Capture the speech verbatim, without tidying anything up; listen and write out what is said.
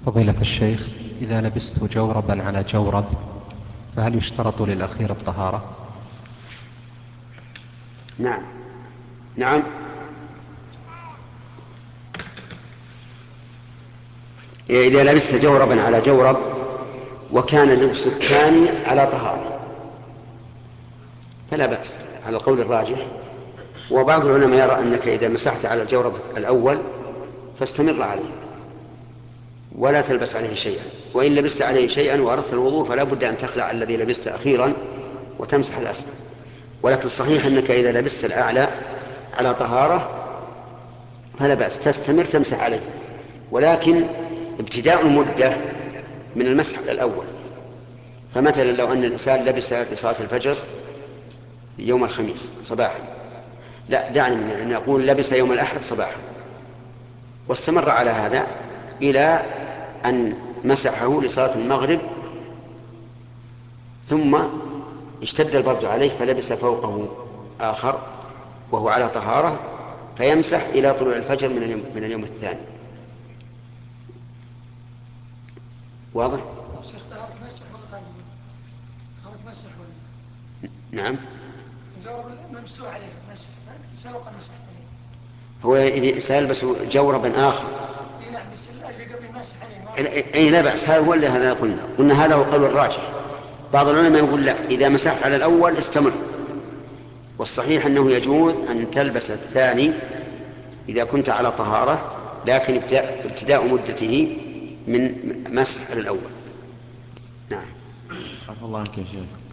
فضيلة الشيخ، إذا لبست جوربا على جورب فهل يشترط للأخير الطهارة؟ نعم. نعم. إذا لبست جوربا على جورب وكان اللبس الثاني على طهارة فلا بأس على القول الراجح. وبعض العلماء يرى أنك إذا مسحت على الجورب الأول فاستمر عليه ولا تلبس عليه شيئا، وإن لبست عليه شيئا وأردت الوضوء فلا بد أن تخلع الذي لبست أخيرا وتمسح الأسفل. ولكن الصحيح أنك إذا لبست الأعلى على طهارة فلا بأس تستمر تمسح عليه، ولكن ابتداء المدة من المسح الأول. فمثلا لو أن الإنسان لبس لصلاة الفجر يوم الخميس صباحا، لا دعني من أن أقول لبس يوم الأحد صباحا واستمر على هذا إلى أن مسحه لصلاة المغرب، ثم اشتد البرد عليه فلبس فوقه آخر وهو على طهارة، فيمسح إلى طلوع الفجر من اليوم, من اليوم الثاني. واضح؟ شيخ طهارة مسح ولا طهارة طهارة مسح ولا؟ نعم. جورب ممسوح عليه مسح سبق المسح عليه. هو سيلبس جوربا آخر. اي نعم بس اللي قبل المسح عليه. اي لا بأس، هذا هو اللي هذا قلنا قلنا هذا هو القول الراجح. بعض العلماء يقول لا، إذا مسحت على الأول استمر، والصحيح أنه يجوز أن تلبس الثاني إذا كنت على طهارة، لكن ابتداء مدته من مسح على الأول. نعم. عفى الله عنك يا شيخ.